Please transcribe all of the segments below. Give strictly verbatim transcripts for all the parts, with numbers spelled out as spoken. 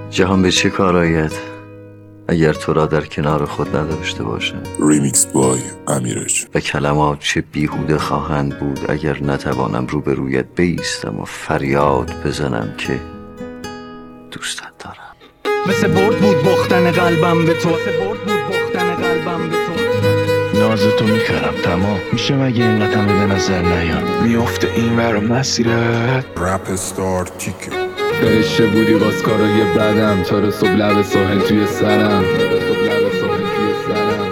جهان به چه کار آید اگر تو را در کنار خود نداشته باشد؟ ریمیکس بای امیرج. و کلمات چه بیهوده خواهند بود اگر نتوانم روبرویت بایستم و فریاد بزنم که دوستت دارم. مثل برد بود باختن قلبم به تو، مثل برد بود باختن قلبم به تو. نازتو میکرم تمام میشه مگه این قدمه به نظر نیاد میافته این ور مسیرت. رپ استار تیکه فرشته بودی باز کارای بدم تا رو صبح لب ساحل توی سرم تا رو صبح لب ساحل توی سرم.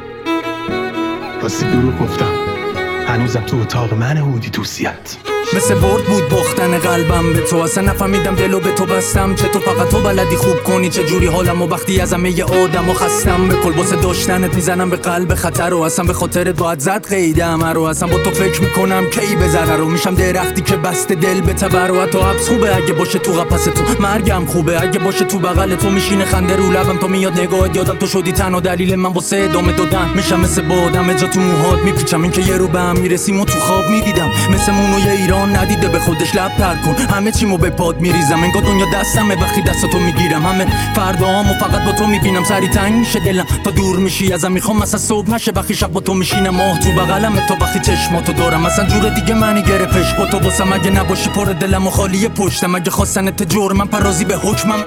واسه دروغ گفتم هنوزم تو اتاق من هودی توصیت. مثل برد بود باختن قلبم به تو، اصلا نفهمیدم دلو به تو بستم چه تو فقط تو بلدی خوب کنی چه جوری حالم و وقتی از همه ی آدم و خستم به کل واسه داشتنت میزنم به قلب خطر و اصلا به خاطرت باید زد قیدم رو اصلا با تو فکر میکنم کی به ضرر رو میشم درختی که بسته دل به تبر و حتی حبس خوبه اگه باشه تو قفس تو مرگم خوبه اگه باشه تو بغل تو میشینه خنده رو لبم تو میاد نگاهت یادم تو شدی تنها دلیل من واسه ادامه دادن میشم مثل بادم جا تو موهات میپیچم این که یه رو به هم میرسیم و تو خواب میدیدم مثل مونو یه ایران ندیده به خودش لب تر کن همه چیمو به پاد میریزم انگار دنیا دستمه وقتی دستاتو میگیرم همه فرداهامو فقط با تو میبینم سری تنگ میشه دلم تا دور میشی ازم میخوام مثلا صبح نشه وقتی شب با تو میشینم ماه تو بغلم تا وقتی چشماتو دارم مثلا جور دیگه منی گرفتش با تو واسم اگه نباشی پر دلم و خالی پشتم اگه خواستنت جرمم پرازی به حکمم.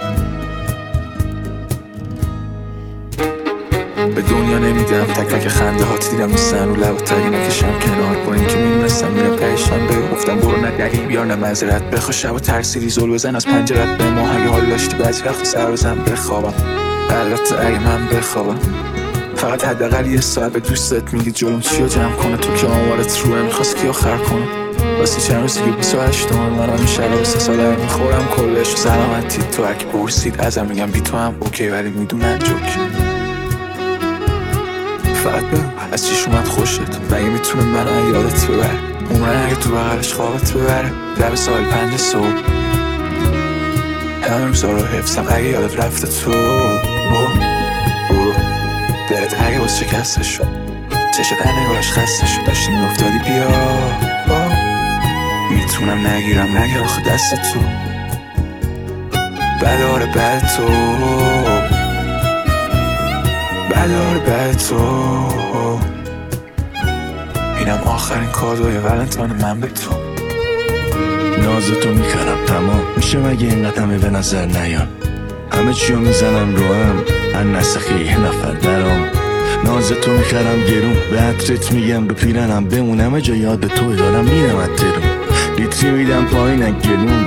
به دنیا نمیدم تک تک خنده هات دیدم نیستن و لب تایی نکشم کنار با اینکه میدونستم میرم پیشم به گفتم برو نه دلیل بیار نه معذرت بخوا شب و ترسیدی زل بزن از پنجرت به ما اگه حال داشتی بعضی وقت سر بزن بخوابم البته اگه من بخوابم فقط حداقل یه ساعت به دوستت میگی جلوم چیو جمع کنه تو که آمارت روه میخواست کی آخر کنه واسه چند روز دیگه بیست و هشت تومن منم این شراب سه ساله میخورم کلش سلامتی تو اگه پرسید ازم میگم بی تو هم اوکی ولی میدونن جوک فقط بهم از چیش اومد خوشت مگه میتونه منو یادت ببره عمرن اگه تو بغلش خوابت ببره لب سال پنج صبح همه روزا رو حفظم اگه یادت رفته تو برو دلت اگه باز شکسته شد چشت در نگاهش خسته شد داشتی میافتادی بیا میتونم نگیرم نگه آخه دست تو بداره بد تو بدار به تو اینم آخرین کادوی ولنتاین من به تو. نازتو میکرم تمام میشه مگه این قدمه به نظر نیاد همه چیو میزنم رو هم ان نسخه یه نفر درام نازتو میکرم گرون به عطرت میگم رو پیرنم بمونم جا یاد تو دارم میرم اترون لیتری میدم پایینک گرون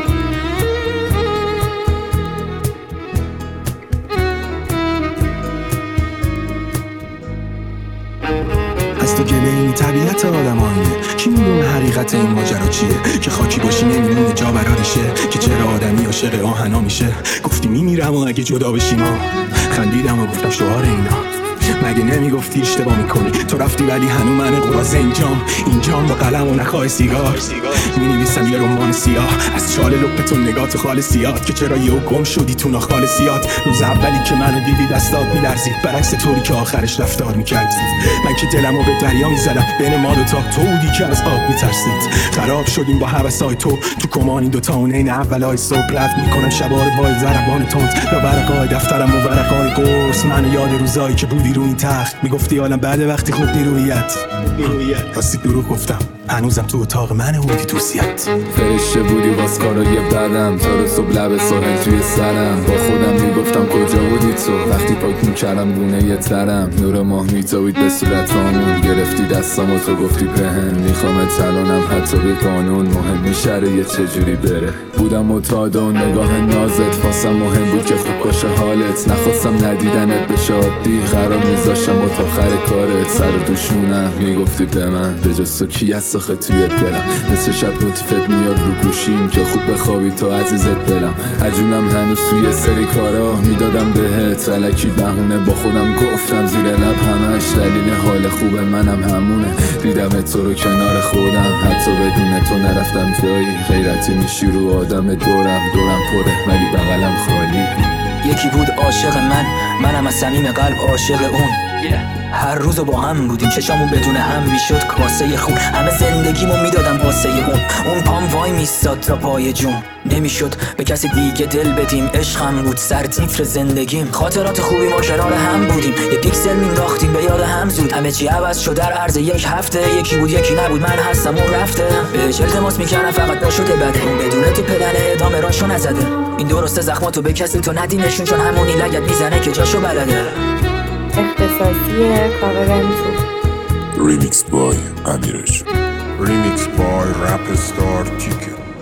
از تو گله این طبیعت آدم آینه کی میدونه حقیقت این ماجرا چیه که خاکی باشی نمیمونه جا براریشه که چرا آدمی عاشق آهنا میشه گفتی میمیرم و اگه جدا بشیم ها خندیدم و گفتم شعار اینا مگه نمیگفتی اشتباه میکنی تو رفتی ولی هنو من قراز اینجام اینجام با قلم و نخواه سیگار مینویسم یه رمان سیاه از چال لپتون نگاه تو خال سیاد که چرا یهو گم شدی تو ناخال سیاد روز اولی که منو دیدی دستات میلرزید برعکس طوری که آخرش رفتار میکردی من که دلمو به دریا میزدم بین ما دوتا تو بودی که از آب میترسید خراب شدیم با هوسای تو تو کمانی دوتا اون این اولای صبح رفت میکنم شبا رو با ضربان تند یا ورقای دفترم و ورقای قرص منو یاد روزایی که بودی رو این تخت میگفتی حالا بعد وقتی خوب نیرویت راستی دروغ گفتم هنوزم تو اتاق من هودی توصیت. فرشته بودی باز کارای بدم تا رو صبح لب ساحل توی سرم با خودم میگفتم کجا بودی تو وقتی پاک میکردم گونه یه ترم نور ماه میتابید به صورت آمون گرفتی دستم و تو گفتی بهم میخوام تلانم حتی به قانون مهم میشره یه چجوری بره بودم متعاد و نگاه نازت فاسم مهم بود که خوب باشه حالت نخواستم ندیدنت بشه عادی قرار میذاشتم با تا آخر کارت سر دوشونم میگفتی به من به جز تو کی هست آخه توی دلم مثل شب نوتیفت میاد رو گوشیم که خوب بخوابی تو عزیزت دلم عجونم هنوز توی سری کارا میدادم بهت الکی بهونه با خودم گفتم زیر لب همش دلیل حال خوب منم همونه دیدم تو رو کنار خودم حتی بدون تو نرفتم جایی غیرتی میشی رو آدم دورم دورم پره ولی بغلم خالی یکی بود عاشق من منم از صمیم قلب عاشق اون هر روزو با هم بودیم چشامون بدون هم میشد کاسه خون همه زندگیمو میدادم واسه اون اون پام وای میستاد تا پای جون نمیشد به کسی دیگه دل بدیم. عشقم بود سر تیتر زندگیم، خاطرات خوبی ما کنار هم بودیم، یه پیکسل مینداختیم به یاد هم زود. همه چی عوض شد در عرض یک هفته، یکی بود یکی نبود، من هستم اون رفته. بهش التماس میکردم فقط نشده بده، بدون تو پدن ادامه راشو نزده. این درسته زخماتو به کسی تو ندی نشون، چون همونی لگت میزنه که جاشو بلده. اختصاصی کاور تو Remix by امیرج. Remix by Rap Star Ticket.